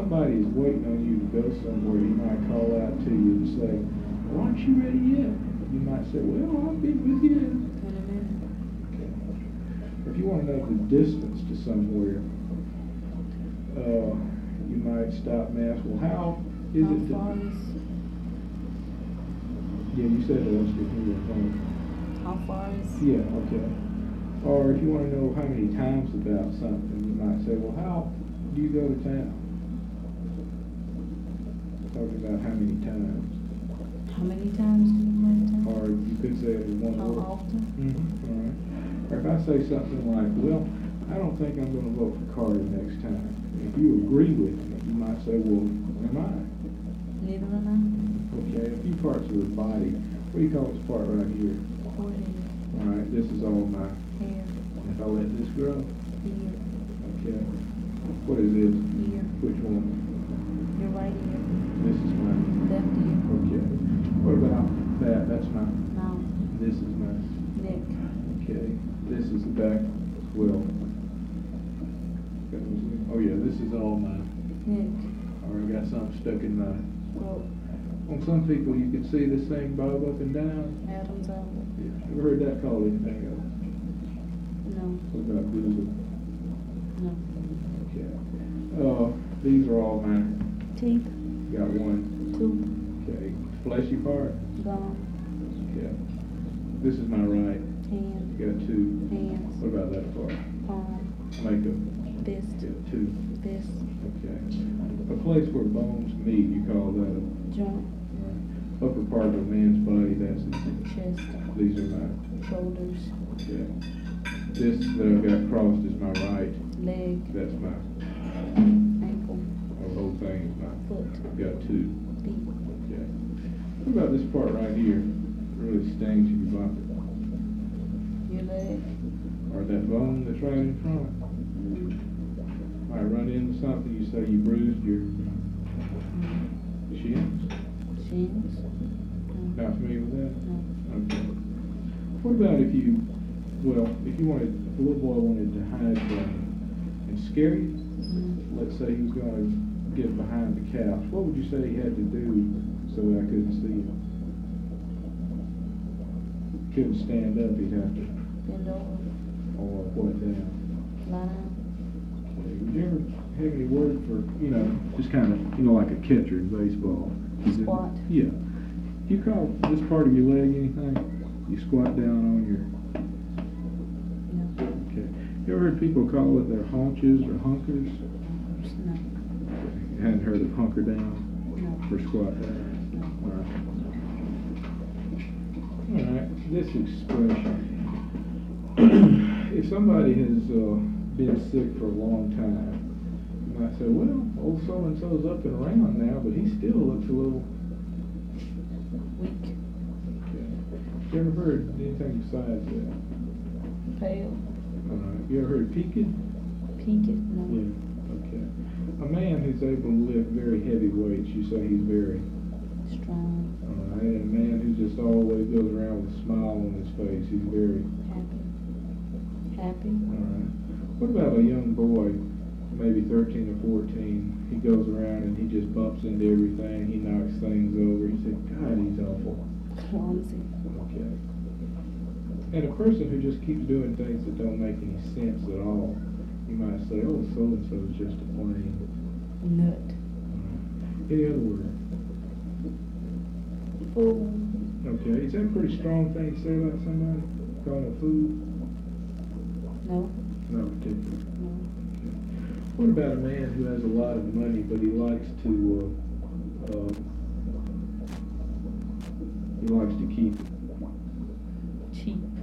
somebody is waiting on you to go somewhere, he might call out to you and say, well, aren't you ready yet? You might say, well, I'll be with you. In a minute. Okay. If you want to know the distance to somewhere, you might stop and ask, well, how is How it to... far is... Yeah, you said that. Let's get here. How far is... Yeah, okay. Or if you want to know how many times about something, you might say, well, how do you go to town? Talking about how many times. How many times do you go to town? Or you could say it in one How word. often? All right. Or if I say something like, well, I don't think I'm going to vote for Carter next time. If you agree with me, you might say, well, am I? Neither am I. Okay, a few parts of the body. What do you call this part right here? Forehead. All right, this is all my Hair. If I let this grow, Ear. okay. What is this? Ear. Which one? Your right ear. This is my, Left ear. okay. What about that? That's my, Mouth. this is my, Neck. okay. This is the back, well. Oh yeah, this is all my, Neck. or I got something stuck in my, Throat. on some people you can see this thing bob up and down. Adam's apple. Yeah. Ever heard that called anything else? No. What about Google? No. Okay. These are all mine. Teeth. Got one. Tooth. Okay. Fleshy part. Gum. Okay. This is my right. Hand. Got two. Hands. What about that part? Palm. Makeup. Fist. Got two. Fist. Okay. A place where bones meet, you call that a Joint. upper part of a man's body. That's it. Chest. These are my. Shoulders. Okay. This that I've got crossed is my right. Leg. That's my. Ankle. The whole thing is my. Foot. I've got two. Feet. Okay. What about this part right here? It really stings if you bump it. Your leg. Or that bone that's right in front. Might run into something, you say you bruised your shins. Shins. Not familiar with that? No. Okay. What about if you, well, if you wanted, if a little boy wanted to hide from you and scare you, let's say he was going to get behind the couch, what would you say he had to do so that I couldn't see him? Couldn't stand up, he'd have to, Bend over. or what down? Lie down. Would you ever have any word for, you know, just kind of, you know, like a catcher in baseball? Squat. Yeah. Do you call this part of your leg anything? You squat down on your... No. Okay. You ever heard people call it their haunches or hunkers? No. You hadn't heard of hunker down? No. For squat down? No. All right. This expression. If somebody has been sick for a long time, you might say, well, old so-and-so's up and around now, but he still looks a little... Weak. Okay. You ever heard anything besides that? Pale. All right. You ever heard peaked? Peaked. No. Yeah. Okay. A man who's able to lift very heavy weights, you say he's very... Strong. All right. And a man who just always goes around with a smile on his face, he's very... Happy. Happy. All right. What about a young boy, maybe 13 or 14? He goes around and he just bumps into everything. He knocks things over. You say, God, he's awful. Clumsy. Okay. And a person who just keeps doing things that don't make any sense at all, you might say, oh, so-and-so is just a plain. Nut. Any other word? Fool. Okay. Is that a pretty strong thing to say about somebody? Call him a fool? No. Not particularly. No. What about a man who has a lot of money, but he likes to keep it? Cheap.